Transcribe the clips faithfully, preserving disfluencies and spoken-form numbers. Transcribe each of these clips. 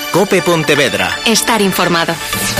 COPE Pontevedra. Estar informado.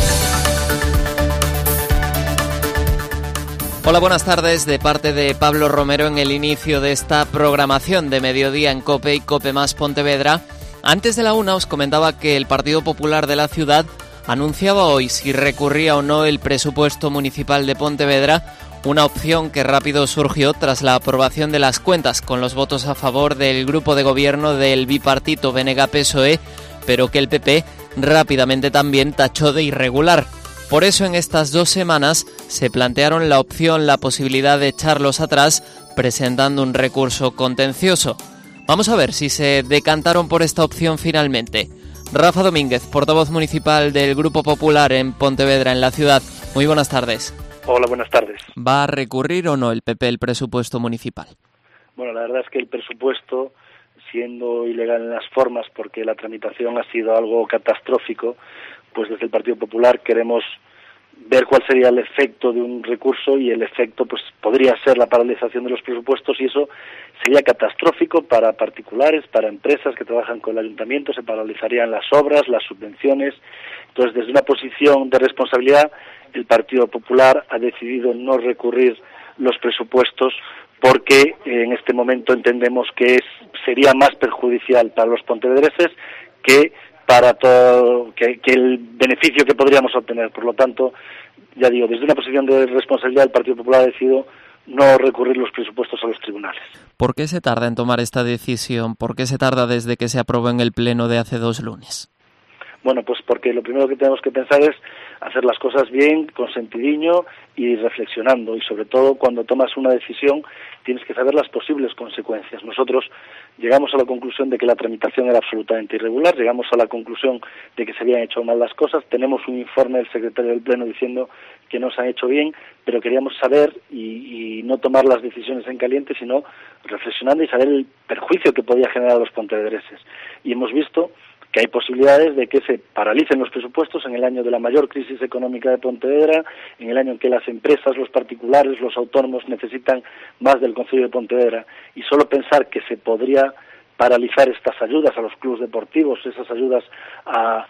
Hola, buenas tardes. De parte de Pablo Romero en el inicio de esta programación de mediodía en COPE y COPE más Pontevedra. Antes de la una os comentaba que el Partido Popular de la ciudad anunciaba hoy si recurría o no el presupuesto municipal de Pontevedra, una opción que rápido surgió tras la aprobación de las cuentas con los votos a favor del grupo de gobierno del bipartito B N G-P S O E, pero que el P P rápidamente también tachó de irregular. Por eso en estas dos semanas se plantearon la opción, la posibilidad de echarlos atrás presentando un recurso contencioso. Vamos a ver si se decantaron por esta opción finalmente. Rafa Domínguez, portavoz municipal del Grupo Popular en Pontevedra, en la ciudad. Muy buenas tardes. Hola, buenas tardes. ¿Va a recurrir o no el P P el presupuesto municipal? Bueno, la verdad es que el presupuesto, siendo ilegal en las formas, porque la tramitación ha sido algo catastrófico, pues desde el Partido Popular queremos ver cuál sería el efecto de un recurso, y el efecto pues podría ser la paralización de los presupuestos, y eso sería catastrófico para particulares, para empresas que trabajan con el ayuntamiento, se paralizarían las obras, las subvenciones. Entonces, desde una posición de responsabilidad, el Partido Popular ha decidido no recurrir los presupuestos porque eh, en este momento entendemos que es, sería más perjudicial para los pontevedreses que para todo que, que el beneficio que podríamos obtener. Por lo tanto, ya digo, desde una posición de responsabilidad, el Partido Popular ha decidido no recurrir los presupuestos a los tribunales. ¿Por qué se tarda en tomar esta decisión? ¿Por qué se tarda desde que se aprobó en el pleno de hace dos lunes? Bueno, pues porque lo primero que tenemos que pensar es hacer las cosas bien, con sentidiño y reflexionando, y sobre todo cuando tomas una decisión tienes que saber las posibles consecuencias. Nosotros llegamos a la conclusión de que la tramitación era absolutamente irregular, llegamos a la conclusión de que se habían hecho mal las cosas, tenemos un informe del secretario del Pleno diciendo que no se han hecho bien, pero queríamos saber y, y no tomar las decisiones en caliente, sino reflexionando y saber el perjuicio que podía generar a los pontevedreses. Y hemos visto que hay posibilidades de que se paralicen los presupuestos en el año de la mayor crisis económica de Pontevedra, en el año en que las empresas, los particulares, los autónomos necesitan más del Concello de Pontevedra, y solo pensar que se podría paralizar estas ayudas a los clubes deportivos, esas ayudas a,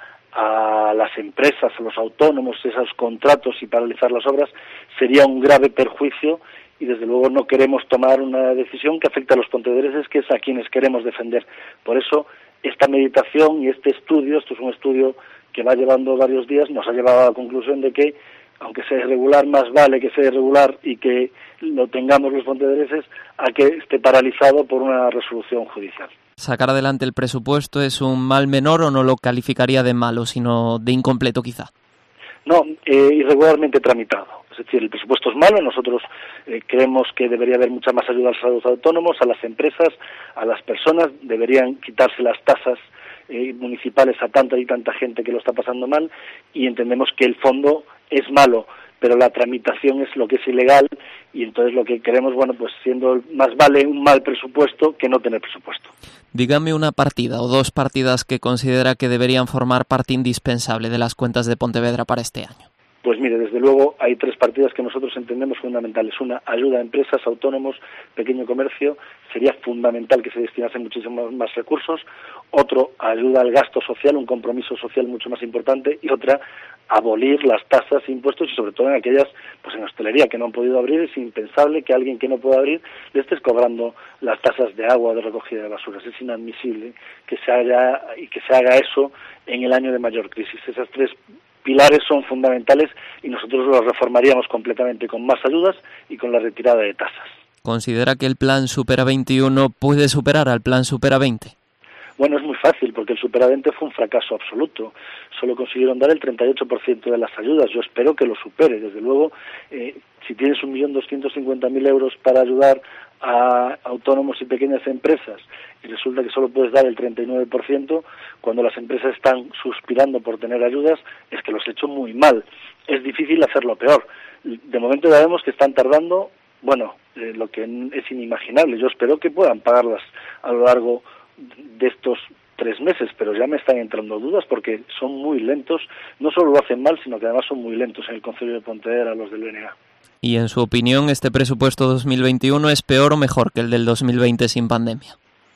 a las empresas, a los autónomos, esos contratos, y paralizar las obras, sería un grave perjuicio, y desde luego no queremos tomar una decisión que afecte a los pontevedreses, que es a quienes queremos defender. Por eso esta meditación y este estudio, esto es un estudio que va llevando varios días, nos ha llevado a la conclusión de que, aunque sea irregular, más vale que sea irregular y que lo tengamos los pontevedreses a que esté paralizado por una resolución judicial. ¿Sacar adelante el presupuesto es un mal menor o no lo calificaría de malo, sino de incompleto quizá? No, eh, irregularmente tramitado. Es decir, el presupuesto es malo, nosotros eh, creemos que debería haber mucha más ayuda a los autónomos, a las empresas, a las personas, deberían quitarse las tasas eh, municipales a tanta y tanta gente que lo está pasando mal, y entendemos que el fondo es malo, pero la tramitación es lo que es ilegal, y entonces lo que queremos, bueno, pues siendo más vale un mal presupuesto que no tener presupuesto. Dígame una partida o dos partidas que considera que deberían formar parte indispensable de las cuentas de Pontevedra para este año. Pues mire, desde luego hay tres partidas que nosotros entendemos fundamentales. Una, ayuda a empresas, autónomos, pequeño comercio, sería fundamental que se destinasen muchísimos más recursos. Otro, ayuda al gasto social, un compromiso social mucho más importante. Y otra, abolir las tasas e impuestos, y sobre todo en aquellas, pues en hostelería, que no han podido abrir. Es impensable que alguien que no pueda abrir le estés cobrando las tasas de agua o de recogida de basuras. Es inadmisible que se haga, y que se haga eso en el año de mayor crisis. Esas tres pilares son fundamentales, y nosotros los reformaríamos completamente con más ayudas y con la retirada de tasas. ¿Considera que el plan Supera veintiuno puede superar al plan Supera veinte? Bueno, es muy fácil, porque el Supera veinte fue un fracaso absoluto. Solo consiguieron dar el treinta y ocho por ciento de las ayudas. Yo espero que lo supere. Desde luego, eh, si tienes un millón doscientos cincuenta mil euros para ayudar a autónomos y pequeñas empresas, y resulta que solo puedes dar el treinta y nueve por ciento, cuando las empresas están suspirando por tener ayudas, es que los he hecho muy mal. Es difícil hacerlo peor. De momento ya vemos que están tardando, bueno, eh, lo que es inimaginable. Yo espero que puedan pagarlas a lo largo de estos tres meses, pero ya me están entrando dudas porque son muy lentos. No solo lo hacen mal, sino que además son muy lentos en el Concello de Pontevedra, los del B N G. Y en su opinión, ¿este presupuesto dos mil veintiuno es peor o mejor que el del dos mil veinte sin pandemia?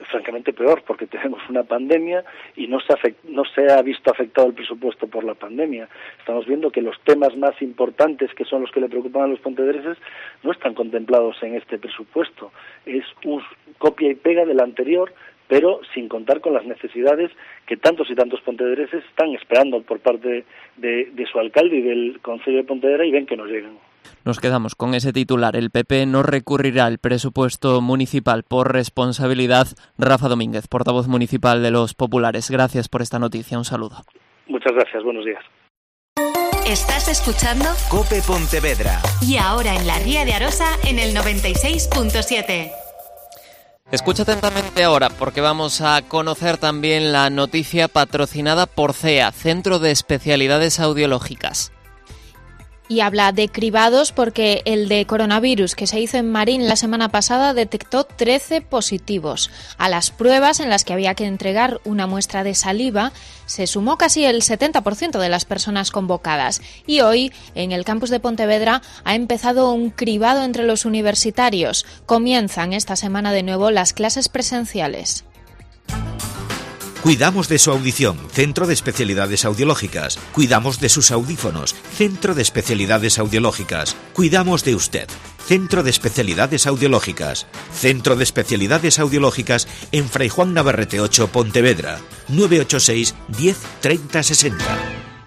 francamente peor, porque tenemos una pandemia y no se, afect, no se ha visto afectado el presupuesto por la pandemia. Estamos viendo que los temas más importantes, que son los que le preocupan a los pontevedreses, no están contemplados en este presupuesto. Es un copia y pega del anterior, pero sin contar con las necesidades que tantos y tantos pontevedreses están esperando por parte de, de su alcalde y del Concello de Pontevedra y ven que no llegan. Nos quedamos con ese titular. El P P no recurrirá al presupuesto municipal por responsabilidad. Rafa Domínguez, portavoz municipal de los Populares. Gracias por esta noticia. Un saludo. Muchas gracias. Buenos días. ¿Estás escuchando? COPE Pontevedra. Y ahora en la Ría de Arosa en el noventa y seis punto siete. Escucha atentamente ahora porque vamos a conocer también la noticia patrocinada por C E A, Centro de Especialidades Audiológicas. Y habla de cribados porque el de coronavirus que se hizo en Marín la semana pasada detectó trece positivos. A las pruebas en las que había que entregar una muestra de saliva se sumó casi el setenta por ciento de las personas convocadas. Y hoy, en el campus de Pontevedra, ha empezado un cribado entre los universitarios. Comienzan esta semana de nuevo las clases presenciales. Cuidamos de su audición, Centro de Especialidades Audiológicas. Cuidamos de sus audífonos, Centro de Especialidades Audiológicas. Cuidamos de usted, Centro de Especialidades Audiológicas. Centro de Especialidades Audiológicas en Fray Juan Navarrete ocho, Pontevedra. nueve ocho seis, diez, treinta, sesenta.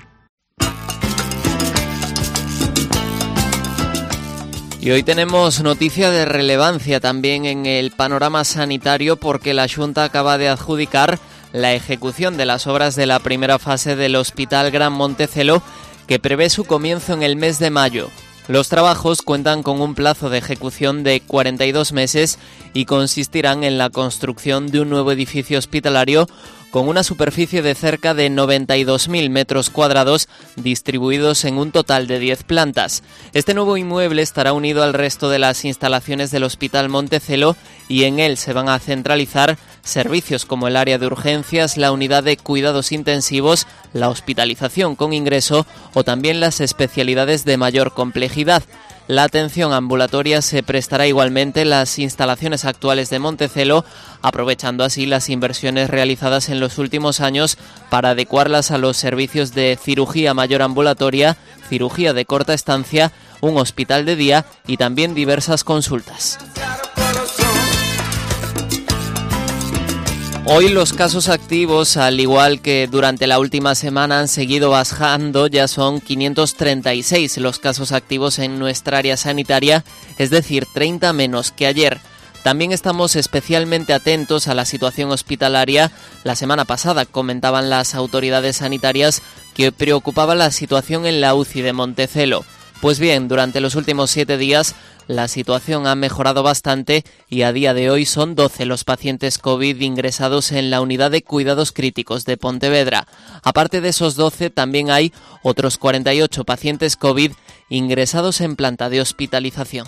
Y hoy tenemos noticia de relevancia también en el panorama sanitario porque la Xunta acaba de adjudicar la ejecución de las obras de la primera fase del Hospital Gran Montecelo, que prevé su comienzo en el mes de mayo. Los trabajos cuentan con un plazo de ejecución de cuarenta y dos meses y consistirán en la construcción de un nuevo edificio hospitalario con una superficie de cerca de noventa y dos mil metros cuadrados distribuidos en un total de diez plantas. Este nuevo inmueble estará unido al resto de las instalaciones del Hospital Montecelo y en él se van a centralizar servicios como el área de urgencias, la unidad de cuidados intensivos, la hospitalización con ingreso o también las especialidades de mayor complejidad. La atención ambulatoria se prestará igualmente en las instalaciones actuales de Montecelo, aprovechando así las inversiones realizadas en los últimos años para adecuarlas a los servicios de cirugía mayor ambulatoria, cirugía de corta estancia, un hospital de día y también diversas consultas. Hoy los casos activos, al igual que durante la última semana, han seguido bajando. Ya son quinientos treinta y seis los casos activos en nuestra área sanitaria, es decir, treinta menos que ayer. También estamos especialmente atentos a la situación hospitalaria. La semana pasada comentaban las autoridades sanitarias que preocupaba la situación en la U C I de Montecelo. Pues bien, durante los últimos siete días la situación ha mejorado bastante y a día de hoy son doce los pacientes COVID ingresados en la unidad de cuidados críticos de Pontevedra. Aparte de esos doce, también hay otros cuarenta y ocho pacientes COVID ingresados en planta de hospitalización.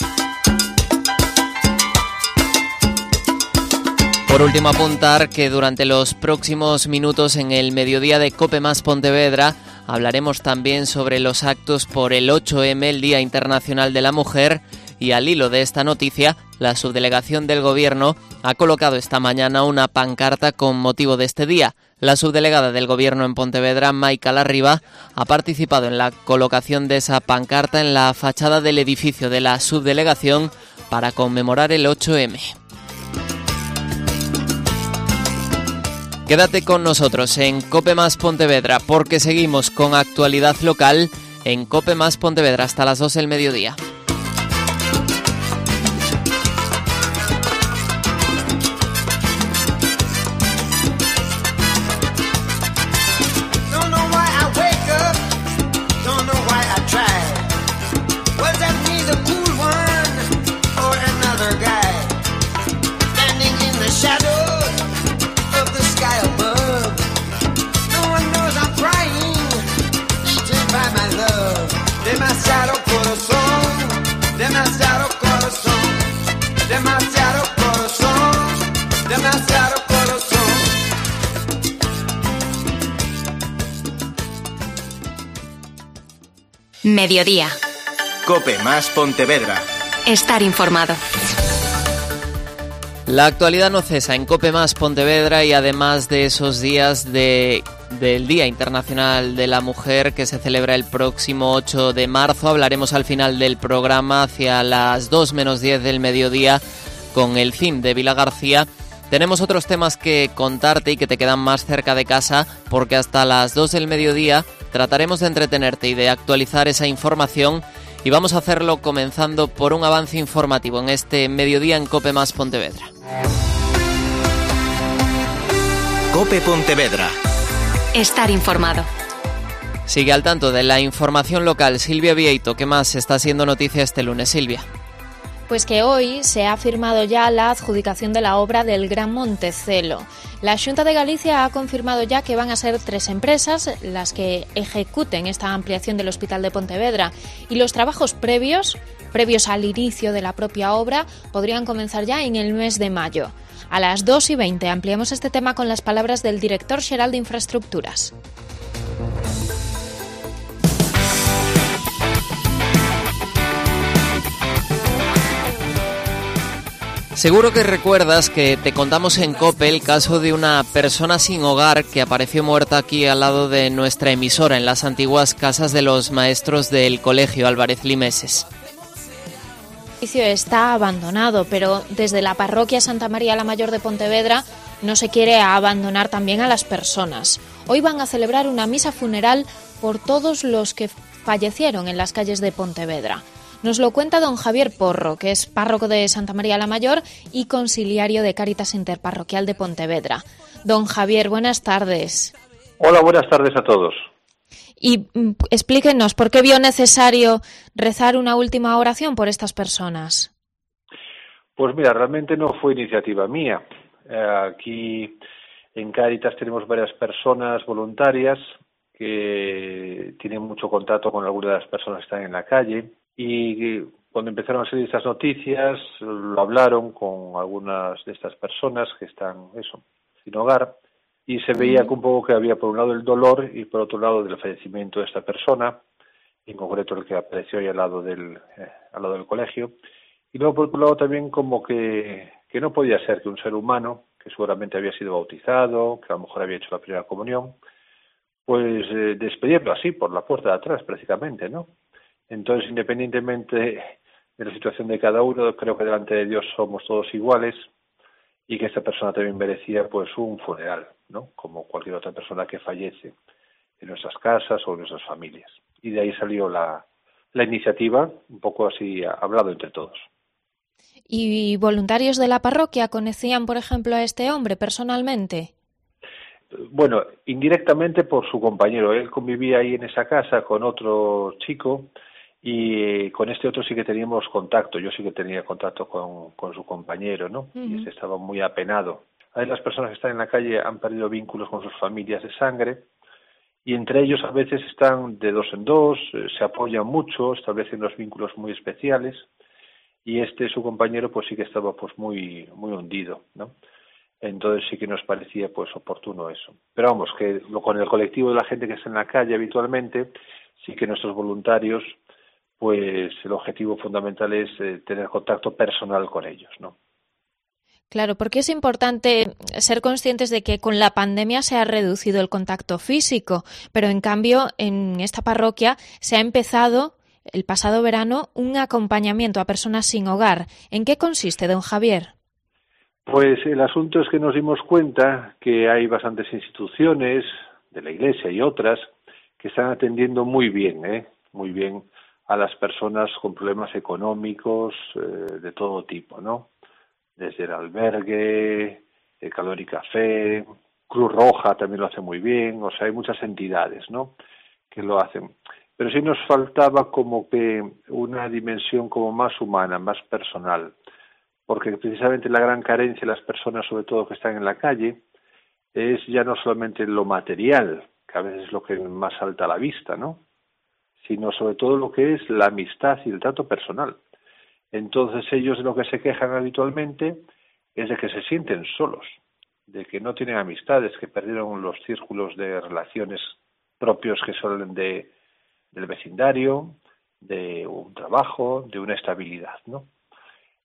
Por último, apuntar que durante los próximos minutos en el mediodía de COPE más Pontevedra hablaremos también sobre los actos por el ocho eme, el Día Internacional de la Mujer, y al hilo de esta noticia, la subdelegación del Gobierno ha colocado esta mañana una pancarta con motivo de este día. La subdelegada del Gobierno en Pontevedra, Maica Larriba, ha participado en la colocación de esa pancarta en la fachada del edificio de la subdelegación para conmemorar el ocho eme. Quédate con nosotros en COPE más Pontevedra porque seguimos con actualidad local en COPE más Pontevedra hasta las dos del mediodía. Demasiado corazón, demasiado corazón, demasiado corazón, demasiado corazón. Mediodía. COPE más Pontevedra. Estar informado. La actualidad no cesa en COPE Más Pontevedra y además de esos días de, del Día Internacional de la Mujer que se celebra el próximo ocho de marzo, hablaremos al final del programa hacia las dos menos diez del mediodía con el C I M de Vila García. Tenemos otros temas que contarte y que te quedan más cerca de casa porque hasta las dos del mediodía trataremos de entretenerte y de actualizar esa información. Y vamos a hacerlo comenzando por un avance informativo en este mediodía en COPE Más Pontevedra. COPE Pontevedra. Estar informado. Sigue al tanto de la información local Silvia Vieito. ¿Qué más está siendo noticia este lunes, Silvia? Pues que hoy se ha firmado ya la adjudicación de la obra del Gran Montecelo. La Xunta de Galicia ha confirmado ya que van a ser tres empresas las que ejecuten esta ampliación del Hospital de Pontevedra y los trabajos previos, previos al inicio de la propia obra, podrían comenzar ya en el mes de mayo. A las dos y veinte ampliamos este tema con las palabras del director xeral de Infraestructuras. Seguro que recuerdas que te contamos en COPE el caso de una persona sin hogar que apareció muerta aquí al lado de nuestra emisora en las antiguas casas de los maestros del Colegio Álvarez Limeses. El edificio está abandonado, pero desde la parroquia Santa María la Mayor de Pontevedra no se quiere abandonar también a las personas. Hoy van a celebrar una misa funeral por todos los que fallecieron en las calles de Pontevedra. Nos lo cuenta don Javier Porro, que es párroco de Santa María la Mayor y conciliario de Cáritas Interparroquial de Pontevedra. Don Javier, buenas tardes. Hola, buenas tardes a todos. Y mm, explíquenos, ¿por qué vio necesario rezar una última oración por estas personas? Pues mira, realmente no fue iniciativa mía. Eh, aquí en Cáritas tenemos varias personas voluntarias que tienen mucho contacto con algunas de las personas que están en la calle. Y cuando empezaron a salir estas noticias, lo hablaron con algunas de estas personas que están, eso, sin hogar, y se veía que un poco que había por un lado el dolor y por otro lado el fallecimiento de esta persona, en concreto el que apareció ahí al lado del, eh, al lado del colegio, y luego por otro lado también como que, que no podía ser que un ser humano, que seguramente había sido bautizado, que a lo mejor había hecho la primera comunión, pues eh, despedirlo así, por la puerta de atrás prácticamente, ¿no? Entonces, independientemente de la situación de cada uno, creo que delante de Dios somos todos iguales y que esta persona también merecía pues un funeral, ¿no? Como cualquier otra persona que fallece en nuestras casas o en nuestras familias. Y de ahí salió la, la iniciativa, un poco así hablado entre todos. ¿Y voluntarios de la parroquia conocían, por ejemplo, a este hombre personalmente? Bueno, indirectamente por su compañero. Él convivía ahí en esa casa con otro chico y con este otro sí que teníamos contacto. Yo sí que tenía contacto con, con su compañero, ¿no? Uh-huh. Y este estaba muy apenado. Ahí las personas que están en la calle han perdido vínculos con sus familias de sangre y entre ellos a veces están de dos en dos, eh, se apoyan mucho, establecen unos vínculos muy especiales y este, su compañero, pues sí que estaba pues muy, muy hundido, ¿no? Entonces sí que nos parecía pues oportuno eso. Pero vamos, que lo, con el colectivo de la gente que está en la calle habitualmente, sí que nuestros voluntarios, pues el objetivo fundamental es eh, tener contacto personal con ellos, ¿no? Claro, porque es importante ser conscientes de que con la pandemia se ha reducido el contacto físico, pero en cambio en esta parroquia se ha empezado el pasado verano un acompañamiento a personas sin hogar. ¿En qué consiste, don Javier? Pues el asunto es que nos dimos cuenta que hay bastantes instituciones de la Iglesia y otras que están atendiendo muy bien, ¿eh? muy bien a las personas con problemas económicos eh, de todo tipo, ¿no? Desde el albergue, el Calor y Café, Cruz Roja también lo hace muy bien, o sea, hay muchas entidades, ¿no?, que lo hacen. Pero sí nos faltaba como que una dimensión como más humana, más personal, porque precisamente la gran carencia de las personas, sobre todo que están en la calle, es ya no solamente lo material, que a veces es lo que más salta a la vista, ¿no?, sino sobre todo lo que es la amistad y el trato personal. Entonces ellos de lo que se quejan habitualmente es de que se sienten solos, de que no tienen amistades, que perdieron los círculos de relaciones propios que son de, del vecindario, de un trabajo, de una estabilidad, ¿no?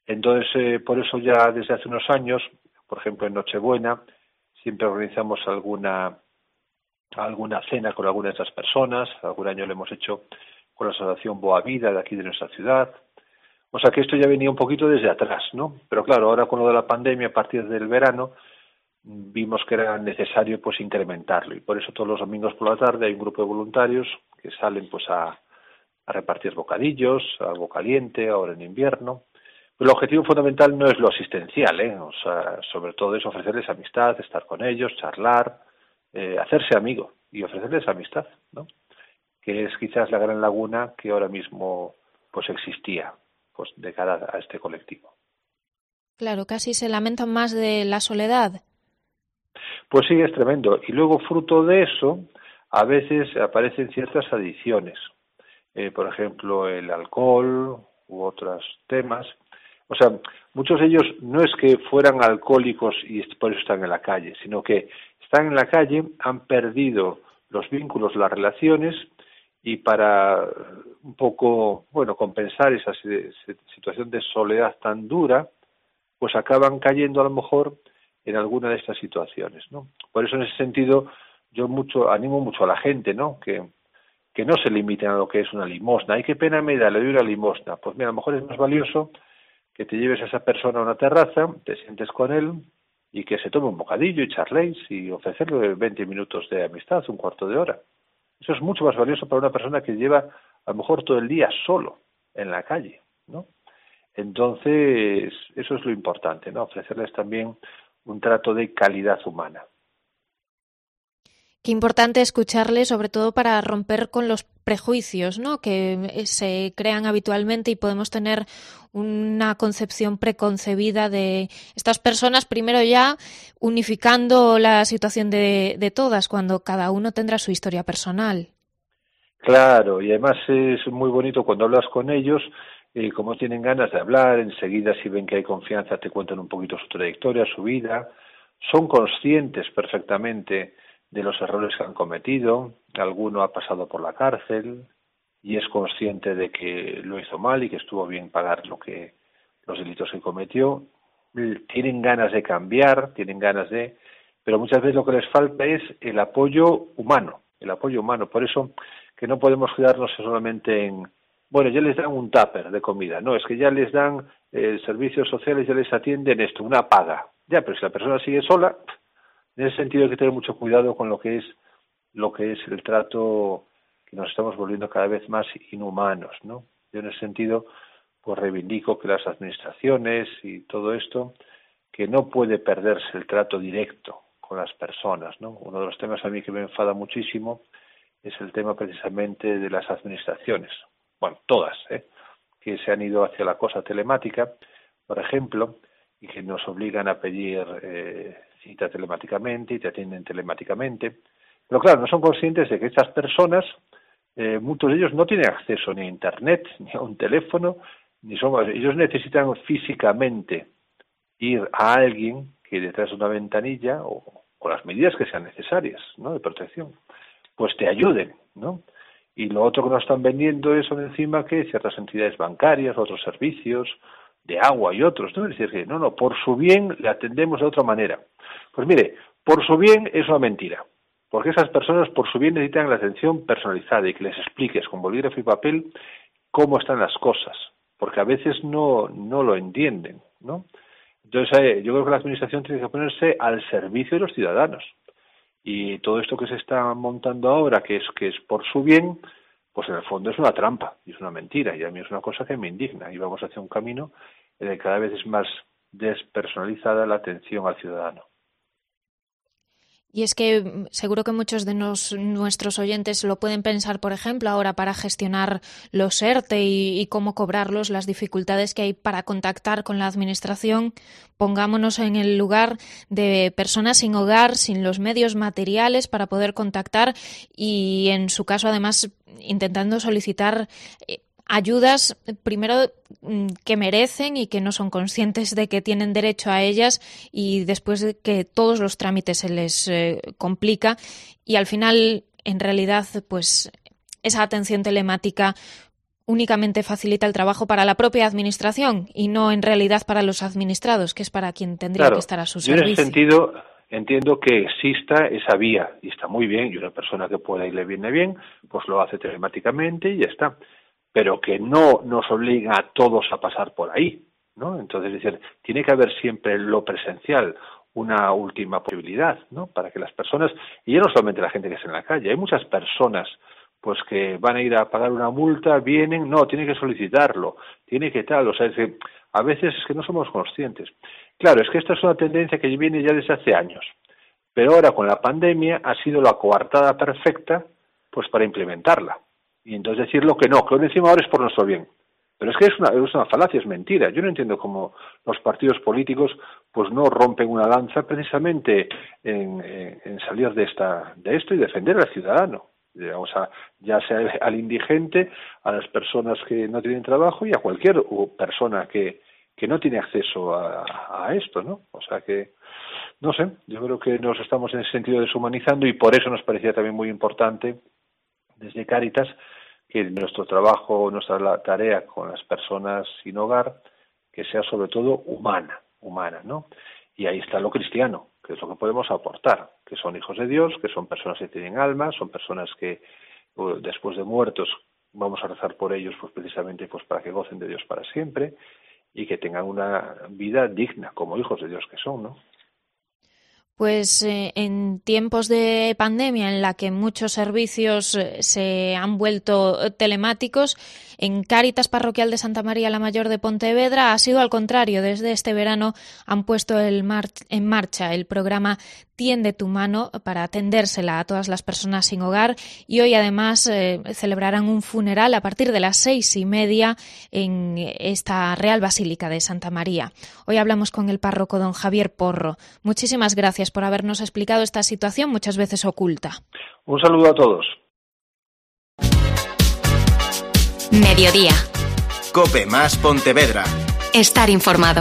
Entonces, eh, por eso ya desde hace unos años, por ejemplo en Nochebuena, siempre organizamos alguna alguna cena con alguna de estas personas. Algún año lo hemos hecho con la Asociación Boa Vida de aquí de nuestra ciudad. O sea que esto ya venía un poquito desde atrás, ¿no? Pero claro, ahora con lo de la pandemia, a partir del verano, vimos que era necesario pues incrementarlo, y por eso todos los domingos por la tarde hay un grupo de voluntarios que salen pues a, a repartir bocadillos, algo caliente, ahora en invierno. Pero el objetivo fundamental no es lo asistencial, ¿eh? O sea, sobre todo es ofrecerles amistad, estar con ellos, charlar, eh, hacerse amigo y ofrecerles amistad, ¿no? Que es quizás la gran laguna que ahora mismo pues existía pues de cara a este colectivo. Claro, casi se lamentan más de la soledad. Pues sí, es tremendo. Y luego, fruto de eso, a veces aparecen ciertas adicciones. Eh, por ejemplo, el alcohol u otros temas. O sea, muchos de ellos no es que fueran alcohólicos y por eso están en la calle, sino que están en la calle, han perdido los vínculos, las relaciones, y para un poco, bueno, compensar esa situación de soledad tan dura, pues acaban cayendo a lo mejor en alguna de estas situaciones, ¿no? Por eso, en ese sentido, yo mucho animo mucho a la gente, ¿no? Que, que no se limiten a lo que es una limosna. Ay, qué pena me da, le doy una limosna. Pues mira, a lo mejor es más valioso que te lleves a esa persona a una terraza, te sientes con él y que se tome un bocadillo y charléis y ofrecerle veinte minutos de amistad, un cuarto de hora. Eso es mucho más valioso para una persona que lleva a lo mejor todo el día solo en la calle, ¿no? Entonces, eso es lo importante, ¿no? Ofrecerles también un trato de calidad humana. Qué importante escucharle, sobre todo para romper con los prejuicios, ¿no?, que se crean habitualmente, y podemos tener una concepción preconcebida de estas personas, primero ya unificando la situación de, de todas, cuando cada uno tendrá su historia personal. Claro, y además es muy bonito cuando hablas con ellos, eh, como tienen ganas de hablar, enseguida si ven que hay confianza te cuentan un poquito su trayectoria, su vida, son conscientes perfectamente de los errores que han cometido, alguno ha pasado por la cárcel y es consciente de que lo hizo mal y que estuvo bien pagar lo que los delitos que cometió, tienen ganas de cambiar, tienen ganas de, pero muchas veces lo que les falta es el apoyo humano, el apoyo humano, por eso que no podemos quedarnos solamente en, bueno, ya les dan un tupper de comida, no, es que ya les dan eh, servicios sociales, ya les atienden esto, una paga, ya, pero si la persona sigue sola. En ese sentido hay que tener mucho cuidado con lo que es lo que es el trato, que nos estamos volviendo cada vez más inhumanos, ¿no? Yo en ese sentido pues reivindico que las administraciones y todo esto, que no puede perderse el trato directo con las personas, ¿no? Uno de los temas a mí que me enfada muchísimo es el tema precisamente de las administraciones, bueno, todas, ¿eh? Que se han ido hacia la cosa telemática, por ejemplo, y que nos obligan a pedir eh, cita telemáticamente y te atienden telemáticamente. Pero claro, no son conscientes de que estas personas, eh, muchos de ellos no tienen acceso ni a Internet, ni a un teléfono, ni son, ellos necesitan físicamente ir a alguien que detrás de una ventanilla, o con las medidas que sean necesarias, ¿no?, de protección, pues te ayuden, ¿no? Y lo otro que nos están vendiendo es encima que ciertas entidades bancarias, otros servicios, de agua y otros, ¿no? Es decir, que no, no, por su bien le atendemos de otra manera. Pues mire, por su bien es una mentira, porque esas personas por su bien necesitan la atención personalizada y que les expliques con bolígrafo y papel cómo están las cosas, porque a veces no, no lo entienden, ¿no? Entonces, eh, yo creo que la administración tiene que ponerse al servicio de los ciudadanos, y todo esto que se está montando ahora, que es que es por su bien, pues en el fondo es una trampa, y es una mentira, y a mí es una cosa que me indigna, y vamos hacia un camino en el que cada vez es más despersonalizada la atención al ciudadano. Y es que seguro que muchos de nos, nuestros oyentes lo pueden pensar, por ejemplo, ahora para gestionar los ERTE y, y cómo cobrarlos, las dificultades que hay para contactar con la administración. Pongámonos en el lugar de personas sin hogar, sin los medios materiales para poder contactar y, en su caso, además, intentando solicitar eh, ayudas, primero, que merecen y que no son conscientes de que tienen derecho a ellas, y después de que todos los trámites se les eh, complica, y al final, en realidad, pues esa atención telemática únicamente facilita el trabajo para la propia administración y no en realidad para los administrados, que es para quien tendría claro, que estar a su yo servicio. en ese sentido entiendo que exista esa vía y está muy bien, y una persona que pueda y le viene bien, pues lo hace telemáticamente y ya está, pero que no nos obliga a todos a pasar por ahí, ¿no? Entonces, es decir, tiene que haber siempre lo presencial, una última posibilidad, ¿no? Para que las personas, y ya no solamente la gente que está en la calle, hay muchas personas pues que van a ir a pagar una multa, vienen, no, tiene que solicitarlo, tiene que tal, o sea, es que a veces es que no somos conscientes. Claro, es que esta es una tendencia que viene ya desde hace años, pero ahora con la pandemia ha sido la coartada perfecta pues para implementarla, y entonces decir lo que no, que lo encima ahora es por nuestro bien. Pero es que es una, es una falacia, es mentira. Yo no entiendo cómo los partidos políticos pues no rompen una lanza precisamente en, en, en salir de esta de esto y defender al ciudadano. O sea, ya sea al indigente, a las personas que no tienen trabajo y a cualquier persona que, que no tiene acceso a, a esto, ¿no? O sea que, no sé, yo creo que nos estamos en ese sentido deshumanizando y por eso nos parecía también muy importante desde Cáritas que nuestro trabajo, nuestra tarea con las personas sin hogar, que sea sobre todo humana, humana, ¿no? Y ahí está lo cristiano, que es lo que podemos aportar, que son hijos de Dios, que son personas que tienen alma, son personas que después de muertos vamos a rezar por ellos pues precisamente pues para que gocen de Dios para siempre y que tengan una vida digna como hijos de Dios que son, ¿no? Pues eh, en tiempos de pandemia en la que muchos servicios eh, se han vuelto telemáticos, en Cáritas Parroquial de Santa María la Mayor de Pontevedra ha sido al contrario. Desde este verano han puesto el mar- en marcha el programa Tiende tu mano para atendérsela a todas las personas sin hogar y hoy además eh, celebrarán un funeral a partir de las seis y media en esta Real Basílica de Santa María. Hoy hablamos con el párroco don Javier Porro. Muchísimas gracias por habernos explicado esta situación muchas veces oculta. Un saludo a todos. Mediodía. COPE más Pontevedra. Estar informado.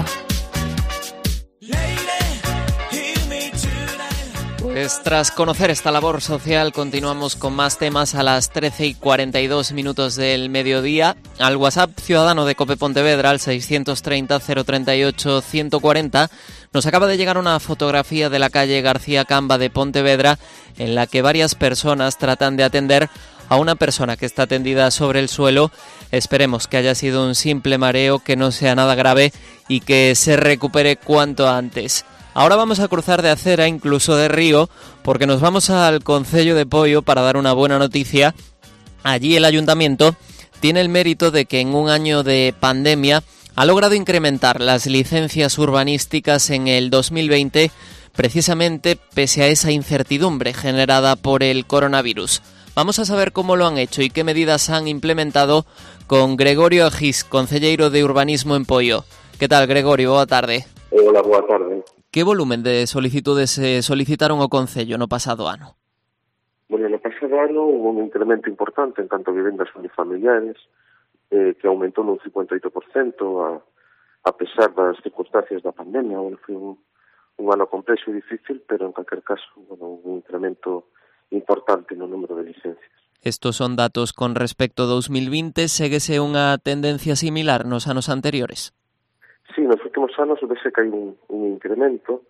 Pues tras conocer esta labor social, continuamos con más temas a las trece y cuarenta y dos minutos del mediodía. Al WhatsApp ciudadano de COPE Pontevedra, al seiscientos treinta, cero treinta y ocho, ciento cuarenta, nos acaba de llegar una fotografía de la calle García Camba de Pontevedra en la que varias personas tratan de atender a una persona que está tendida sobre el suelo. Esperemos que haya sido un simple mareo, que no sea nada grave y que se recupere cuanto antes. Ahora vamos a cruzar de acera, incluso de río, porque nos vamos al Concello de Poio para dar una buena noticia. Allí el ayuntamiento tiene el mérito de que en un año de pandemia ha logrado incrementar las licencias urbanísticas en el dos mil veinte, precisamente pese a esa incertidumbre generada por el coronavirus. Vamos a saber cómo lo han hecho y qué medidas han implementado con Gregorio Agís, concelleiro de Urbanismo en Poio. ¿Qué tal, Gregorio? Boa tarde. Hola, boa tarde. Que volumen de solicitudes se solicitaron ao Concello no pasado ano? Bueno, no pasado ano hubo un incremento importante en canto a vivendas unifamiliares, eh, que aumentou nun cincuenta e oito por cento a, a pesar das circunstancias da pandemia. Bueno, foi un, un ano complexo e difícil, pero en calquer caso, bueno, un incremento importante no número de licencias. Estos son datos con respecto a dos mil vinte, séguese unha tendencia similar nos anos anteriores? Sí, nos últimos anos vese que hai un, un incremento,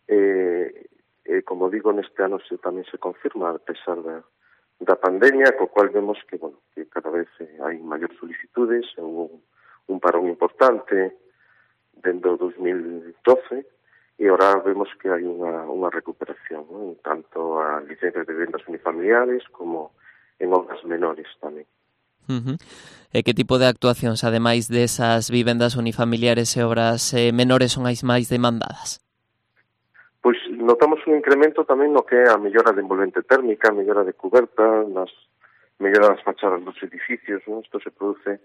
eh, eh, como digo, neste ano se, tamén se confirma a pesar da, da pandemia, co cual vemos que, bueno, que cada vez eh, hai maior solicitudes, hubo un, un parón importante dende o dos mil doce e ahora vemos que hai unha, unha recuperación, ¿no? En tanto a licencias de vivendas unifamiliares como en obras menores tamén. Uh-huh. E que tipo de actuacións, ademais desas vivendas unifamiliares e obras eh, menores, son as máis demandadas? Pois notamos un incremento tamén no que é a mellora de envolvente térmica, a mellora de cuberta, nas mellora das fachadas dos edificios, ¿no? Isto se produce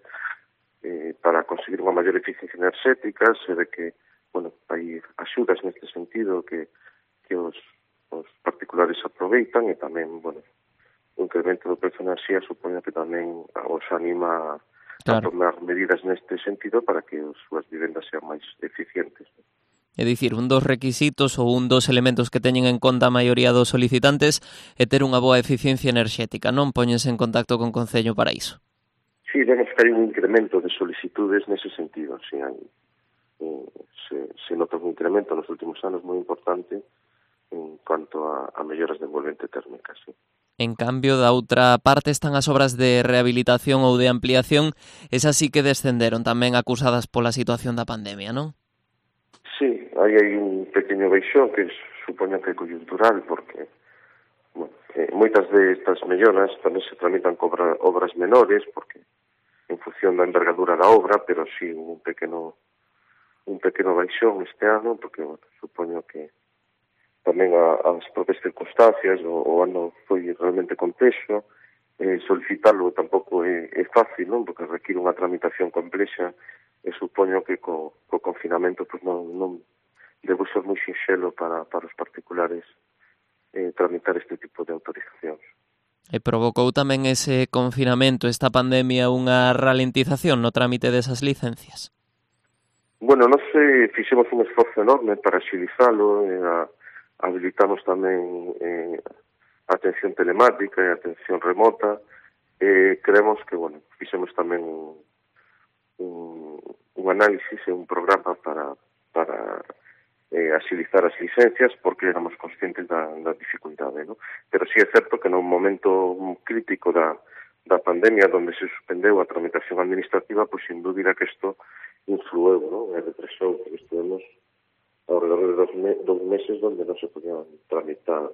eh, para conseguir unha maior eficiencia enerxética, se ve que, bueno, hai axudas neste sentido que, que os, os particulares aproveitan e tamén, bueno, o incremento do prezo de enerxía supone que tamén os anima a, claro, a tomar medidas neste sentido para que as súas vivendas sean máis eficientes. É dicir, un dos requisitos ou un dos elementos que teñen en conta a maioría dos solicitantes é ter unha boa eficiencia enerxética, non? Póñense en contacto con Concello para iso. Sí, vemos que hai un incremento de solicitudes nese sentido, sí, hai, eh, se, se nota un incremento nos últimos anos moi importante en cuanto a, a melloras de envolvente térmica, sí. En cambio, da outra parte están as obras de rehabilitación ou de ampliación, esas sí que descenderon tamén acusadas pola situación da pandemia, non? Sí, aí hai un pequeno baixón que supoño que é coyuntural, porque bueno, eh, moitas de estas melloras tamén se tramitan cobra, obras menores, porque en función da envergadura da obra, pero sí un pequeno un pequeno baixón este ano, porque bueno, supoño que tamén a, as propias circunstancias, o, o ano foi realmente complexo, eh, solicitarlo tampouco é, é fácil, non? Porque require unha tramitación complexa, e supoño que co, co confinamento pues non, non debo ser moi sinxelo para, para os particulares eh, tramitar este tipo de autorizacións. E provocou tamén ese confinamento, esta pandemia, unha ralentización no trámite desas licencias? Bueno, non sei, fixemos un esforzo enorme para axilizalo, e a, habilitamos tamén eh, atención telemática e atención remota, e creemos que, bueno, fixemos tamén un, un, un análisis e un programa para, para eh, axilizar as licencias, porque éramos conscientes da, da dificultade, ¿no? Pero sí é certo que no momento crítico da, da pandemia, donde se suspendeu a tramitación administrativa, pois sin dúbida que isto influeu, ¿no? E represou, porque estuvemos alrededor de dos, me dos meses donde non se podía tramitar,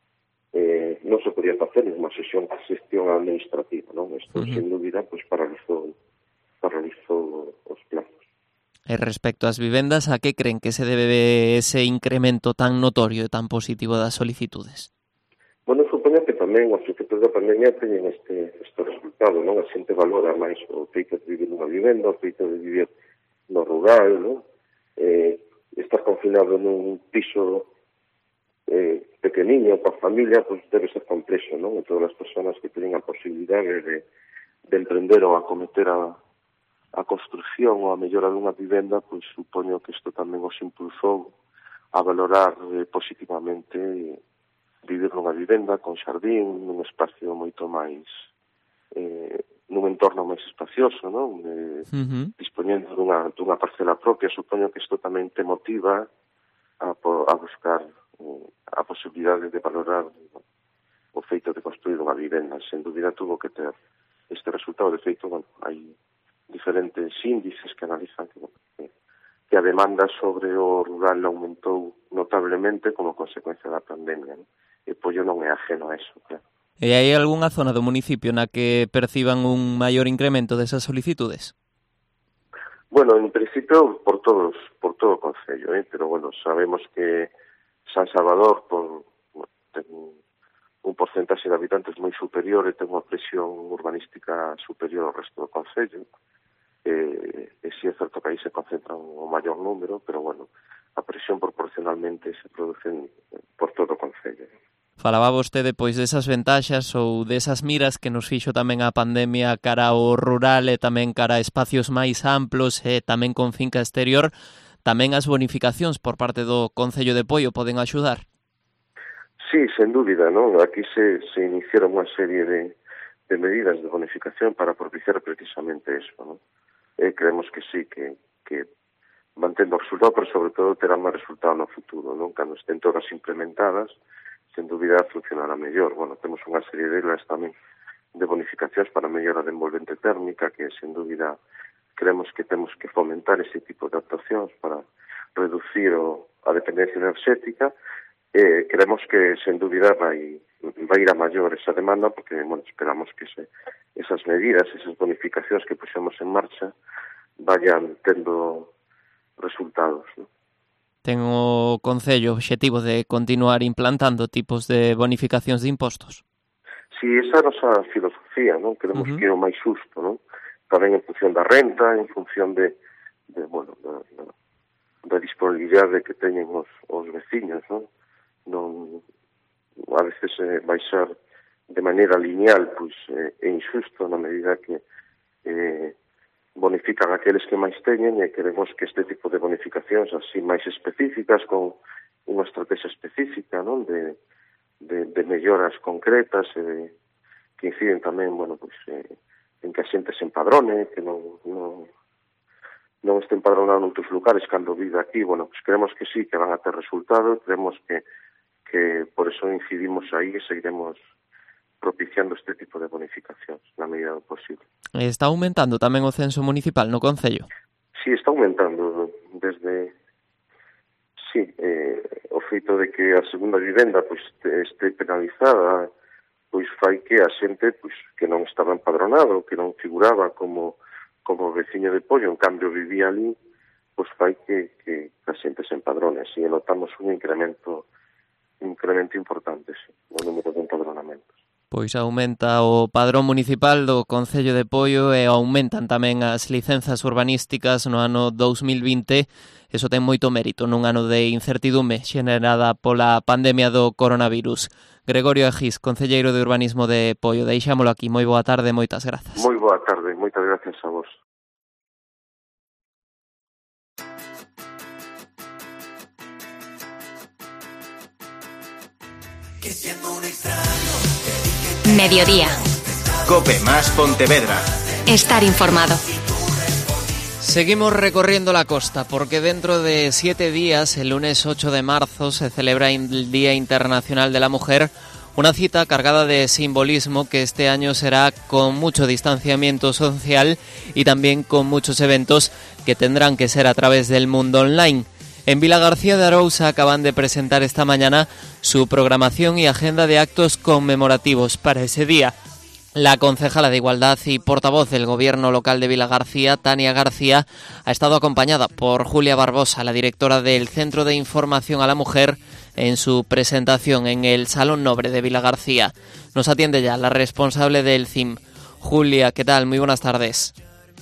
eh, non se podía facer ninguna sesión de gestión administrativa, non? Isto, uh -huh. sin dúbida, pues, paralizou, paralizou os plazos. E respecto ás vivendas, a que creen que se debe ese incremento tan notorio e tan positivo das solicitudes? Bueno, supoño que tamén os efectos da pandemia teñen este, este resultado, non? A xente valora máis o feito de vivir nunha vivenda, o feito de vivir no rural, non? Eh, estar confinado nun piso eh, pequeniño, coa familia, pues debe ser complexo, non? E todas as persoas que teñen a posibilidade de, de emprender ou acometer a, a construcción ou a mellora dunha vivenda, pues supoño que isto tamén os impulsou a valorar eh, positivamente vivir nunha vivenda con xardín, nun espacio moito máis eh, nun entorno máis espacioso, non? Eh, uh-huh. Dispoñendo dunha, dunha parcela propia, supoño que isto tamén te motiva a, a buscar eh, a posibilidade de valorar o feito de construir unha vivenda. Sen dúbida tuvo que ter este resultado. De feito, bueno, hai diferentes índices que analizan que, bueno, que, que a demanda sobre o rural aumentou notablemente como consecuencia da pandemia, non? E pollo non é ajeno a eso, claro. E hai algunha zona do municipio na que perciban un maior incremento desas solicitudes? Bueno, en principio por todos, por todo o concello, eh? Pero bueno, sabemos que San Salvador por, bueno, ten un porcentaxe de habitantes moi superior e ten unha presión urbanística superior ao resto do concello. Eh, e si é certo que aí se concentra un maior número, pero bueno, a presión proporcionalmente se produce por todo o concello. Falaba vostede pois desas ventaxas ou desas miras que nos fixo tamén a pandemia cara ao rural e tamén cara a espacios máis amplos e tamén con finca exterior. Tamén as bonificacións por parte do Concello de Poio poden axudar? Sí, sen dúbida, non? Aquí se, se iniciaron unha serie de, de medidas de bonificación para propiciar precisamente eso, non? E creemos que sí, que, que mantendo o resultado, pero sobre todo terá máis resultado no futuro, non? Cando estén todas implementadas, sen dúbida funcionará mellor. Bueno, temos unha serie de delas tamén de bonificacións para mellora de envolvente térmica, que sen dúbida creemos que temos que fomentar ese tipo de actuacións para reducir o, a dependencia enerxética, e creemos que sen dúbida vai, vai ir a maior esa demanda, porque bueno, esperamos que se, esas medidas, esas bonificacións que puxemos en marcha vayan tendo resultados, non? Ten o Concello obxectivo de continuar implantando tipos de bonificacións de impostos? Si, esa é a nosa filosofía, non? Queremos uh-huh. que é o máis xusto, non? Tamén en función da renta, en función de, de bueno, da, da, da disponibilidade que teñen os, os veciños, non? Non, a veces eh, vai ser de maneira lineal, pois eh, é injusto na medida que eh, bonifican aqueles que máis teñen, e queremos que este tipo de bonificacións así máis específicas, con unha estrategia específica, non? De, de, de melloras concretas, e de, que inciden tamén, bueno, pues, eh, en que a xente se empadrone, que non, non, non este empadronado noutros lugares cando vive aquí. Bueno, pues creemos que sí, que van a ter resultado, creemos que, que por eso incidimos aí e seguiremos propiciando este tipo de bonificacións na medida do posible. Está aumentando tamén o censo municipal no concello? Sí, está aumentando desde... Sí, eh, o feito de que a segunda vivenda pois, este penalizada pois fai que a xente pois, que non estaba empadronado, que non figuraba como, como veciño de Pollo, en cambio vivía ali, pois fai que, que a xente se empadrone. Si notamos un incremento un incremento importante, sí, no número de empadronamentos. Pois aumenta o padrón municipal do Concello de Poio e aumentan tamén as licenzas urbanísticas no ano dous mil vinte. Eso ten moito mérito nun ano de incertidume xenerada pola pandemia do coronavirus. Gregorio Egís, concelleiro de Urbanismo de Poio. Deixámolo aquí. Moi boa tarde, moitas grazas. Moi boa tarde, moitas grazas a vos. Mediodía. Cope más Pontevedra. Estar informado. Seguimos recorriendo la costa porque dentro de siete días, el lunes ocho de marzo, se celebra el Día Internacional de la Mujer, una cita cargada de simbolismo que este año será con mucho distanciamiento social y también con muchos eventos que tendrán que ser a través del mundo online. En Vilagarcía de Arousa acaban de presentar esta mañana su programación y agenda de actos conmemorativos para ese día. La concejala de Igualdad y portavoz del Gobierno local de Vilagarcía, Tania García, ha estado acompañada por Julia Barbosa, la directora del Centro de Información a la Mujer, en su presentación en el Salón Nobre de Vilagarcía. Nos atiende ya la responsable del C I M. Julia, ¿qué tal? Muy buenas tardes.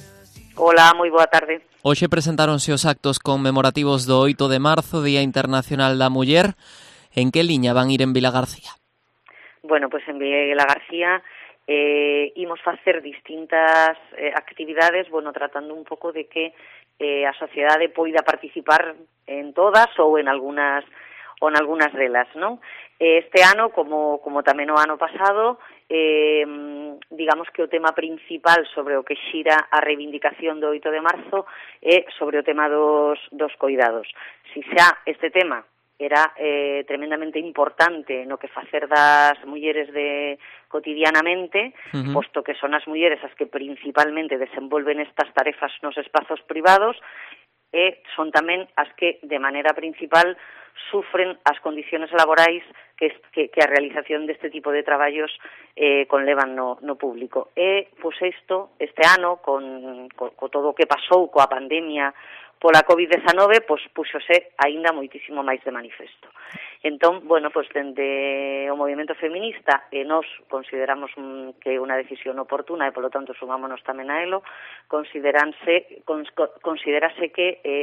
Hola, moi boa tarde. Hoxe presentáronse os actos conmemorativos do oito de marzo, Día Internacional da Muller. En que liña van ir en Vilagarcía? Bueno, pues en Vilagarcía eh, imos facer distintas eh, actividades, bueno, tratando un pouco de que eh, a sociedade poida participar en todas ou en algunas ou en algunas delas, non? Este ano, como, como tamén o ano pasado, eh, digamos que o tema principal sobre o que xira a reivindicación do oito de marzo é sobre o tema dos, dos coidados. Si xa este tema era eh, tremendamente importante no que facer das mulleres de cotidianamente, uh-huh. posto que son as mulleres as que principalmente desenvolven estas tarefas nos espazos privados, e son tamén as que de maneira principal sufren as condiciones laborais que, que, que a realización deste tipo de traballos eh, conlevan no, no público. E, pois isto, este ano, con, con, con todo o que pasou coa pandemia pola covid dezanove, pois puxose aínda moitísimo máis de manifesto. Entón, bueno, pois dende o movimento feminista, e nós consideramos que é unha decisión oportuna e, polo tanto, sumámonos tamén a elo, consideranse, cons, considerase que eh,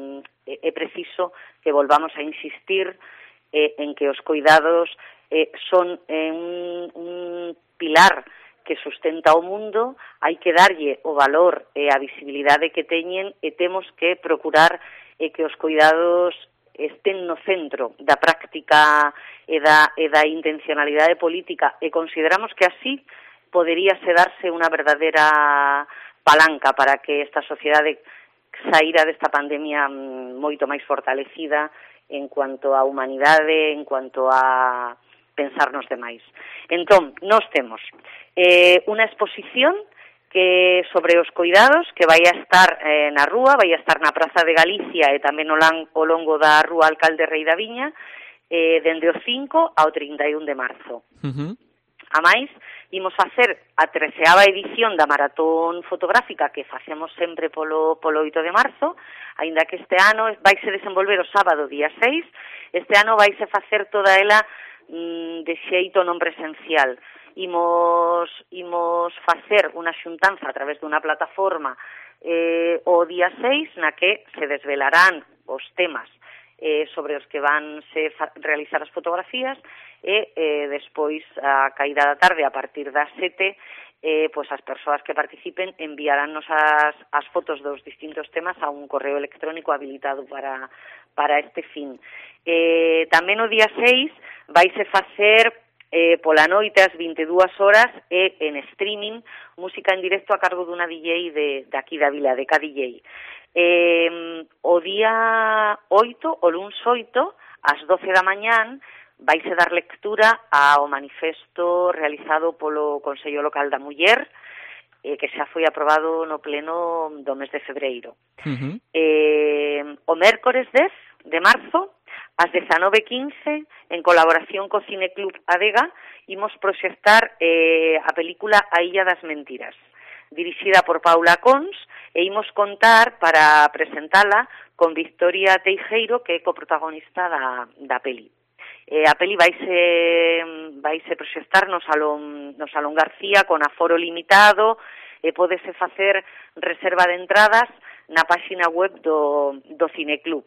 é preciso que volvamos a insistir eh, en que os coidados eh, son eh, un, un pilar que sustenta o mundo, hai que darlle o valor e a visibilidade que teñen e temos que procurar eh, que os cuidados estén no centro da práctica e da, e da intencionalidade política, e consideramos que así poderíase darse unha verdadeira palanca para que esta sociedade saíra desta pandemia moito máis fortalecida en cuanto a humanidade, en cuanto a pensarnos demais. Entón, nós temos eh, unha exposición que sobre os coidados que vai a estar eh, na rúa, vai a estar na Praza de Galicia e tamén o, lan, o longo da Rúa Alcalde Rei da Viña, eh, dende o cinco ao trinta e un de marzo. Uh-huh. A máis, imos facer a treceava edición da maratón fotográfica que facemos sempre polo, polo oito de marzo, aínda que este ano vaise desenvolver o sábado día seis, este ano vaise facer toda ela de xeito non presencial. Imos, imos facer unha xuntanza a través dunha plataforma eh, o día seis, na que se desvelarán os temas eh, sobre os que van se fa- realizar as fotografías, e eh, despois a caída da tarde, a partir das sete, eh, pois as persoas que participen enviaránnos as, as fotos dos distintos temas a un correo electrónico habilitado para, para este fin. Eh, tamén o día seis vaise facer eh, pola noite ás vinte e dúas horas e en streaming, música en directo a cargo dunha D J de, de aquí da vila, de K D J. Eh, o día oito, o luns oito, ás doce da mañán, vaise dar lectura ao manifesto realizado polo Consello Local da Muller, eh, que xa foi aprobado no pleno do mes de febreiro. Uh-huh. Eh, o mércores dez de marzo, ás dezanove quince, en colaboración co Cineclub Adega, imos proxectar eh, a película A Illa das Mentiras, dirixida por Paula Cons, e imos contar para presentala con Victoria Teijeiro, que é coprotagonista da, da peli. Eh, a peli vaise, vaise proxectar no Salón, no Salón García con aforo limitado, e pódese facer reserva de entradas na páxina web do, do Cineclub.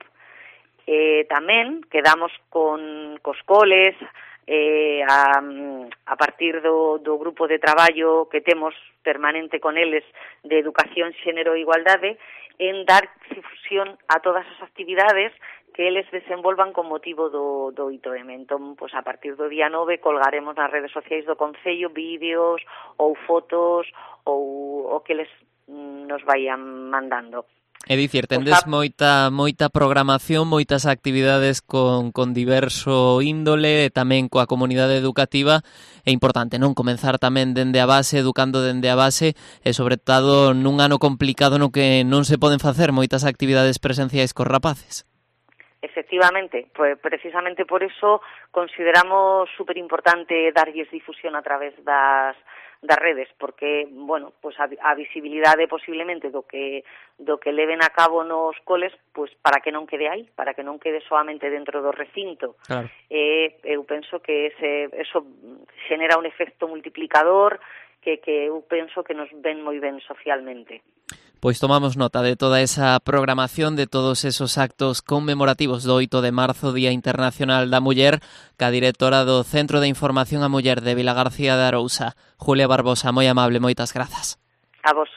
Eh, tamén quedamos con cos coles, eh, a, a partir do, do grupo de traballo que temos permanente con eles de Educación, Xénero e Igualdade, en dar difusión a todas as actividades que eles desenvolvan con motivo do, do oito eme. Entón, pois, a partir do día nove colgaremos nas redes sociais do Concello vídeos ou fotos ou o que eles nos vayan mandando. É dicir, tendes moita moita programación, moitas actividades con, con diverso índole, tamén coa comunidade educativa. É importante, non? Comenzar tamén dende a base, educando dende a base, e sobre todo nun ano complicado no que non se poden facer moitas actividades presenciais cos rapaces. Efectivamente, pues precisamente por eso consideramos súper importante darlles difusión a través das das redes, porque, bueno, pues a, a visibilidade posiblemente do que do que leven a cabo nos coles, pues para que non quede aí, para que non quede solamente dentro do recinto. Claro. Eh, eu penso que ese, eso xenera un efecto multiplicador que, que eu penso que nos ven moi ben socialmente. Pois tomamos nota de toda esa programación, de todos esos actos conmemorativos do oito de marzo, Día Internacional da Muller, ca directora do Centro de Información a Muller de Vilagarcía de Arousa, Julia Barbosa, moi amable, moitas grazas. A vos.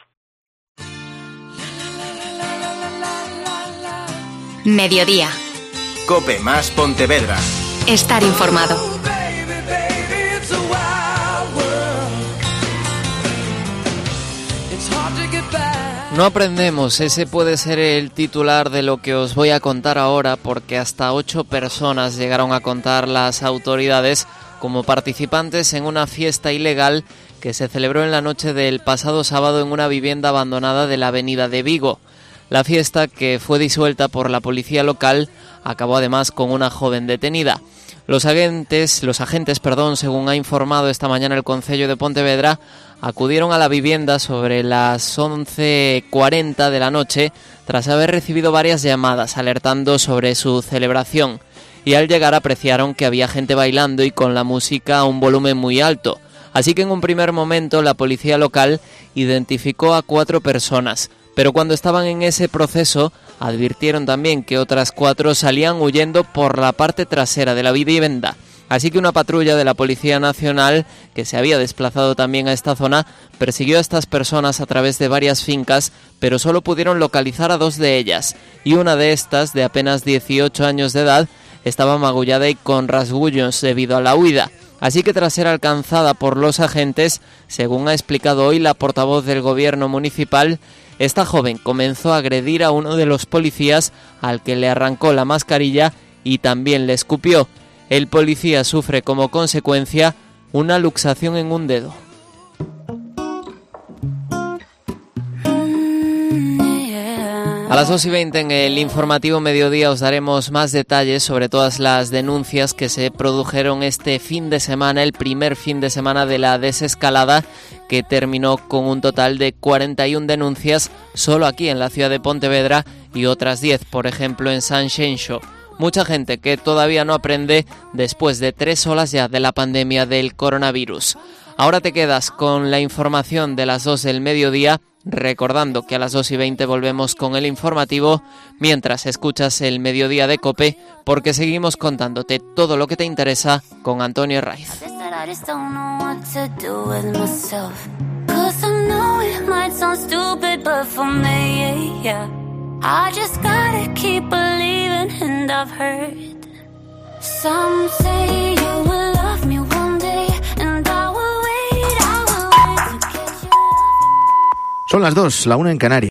Mediodía. Cope más Pontevedra. Estar informado. No aprendemos, ese puede ser el titular de lo que os voy a contar ahora, porque hasta ocho personas llegaron a contar las autoridades como participantes en una fiesta ilegal que se celebró en la noche del pasado sábado en una vivienda abandonada de la avenida de Vigo. La fiesta, que fue disuelta por la policía local, acabó además con una joven detenida. Los agentes, los agentes, perdón, según ha informado esta mañana el Concello de Pontevedra, acudieron a la vivienda sobre las once cuarenta de la noche tras haber recibido varias llamadas alertando sobre su celebración, y al llegar apreciaron que había gente bailando y con la música a un volumen muy alto. Así que en un primer momento la policía local identificó a cuatro personas, pero cuando estaban en ese proceso advirtieron también que otras cuatro salían huyendo por la parte trasera de la vivienda. Así que una patrulla de la Policía Nacional, que se había desplazado también a esta zona, persiguió a estas personas a través de varias fincas, pero solo pudieron localizar a dos de ellas, y una de estas, de apenas dieciocho años de edad, estaba magullada y con rasguños debido a la huida. Así que tras ser alcanzada por los agentes, según ha explicado hoy la portavoz del gobierno municipal, esta joven comenzó a agredir a uno de los policías, al que le arrancó la mascarilla y también le escupió. El policía sufre como consecuencia una luxación en un dedo. A las dos y veinte en el informativo Mediodía os daremos más detalles sobre todas las denuncias que se produjeron este fin de semana, el primer fin de semana de la desescalada, que terminó con un total de cuarenta y una denuncias solo aquí en la ciudad de Pontevedra y otras diez, por ejemplo, en Sanxenxo. Mucha gente que todavía no aprende después de tres olas ya de la pandemia del coronavirus. Ahora te quedas con la información de las dos del mediodía, recordando que a las dos y veinte volvemos con el informativo, mientras escuchas el Mediodía de COPE, porque seguimos contándote todo lo que te interesa con Antonio Raiz. I just gotta keep believing, and I've heard some say you will love me one day. Son las dos, la una en Canarias.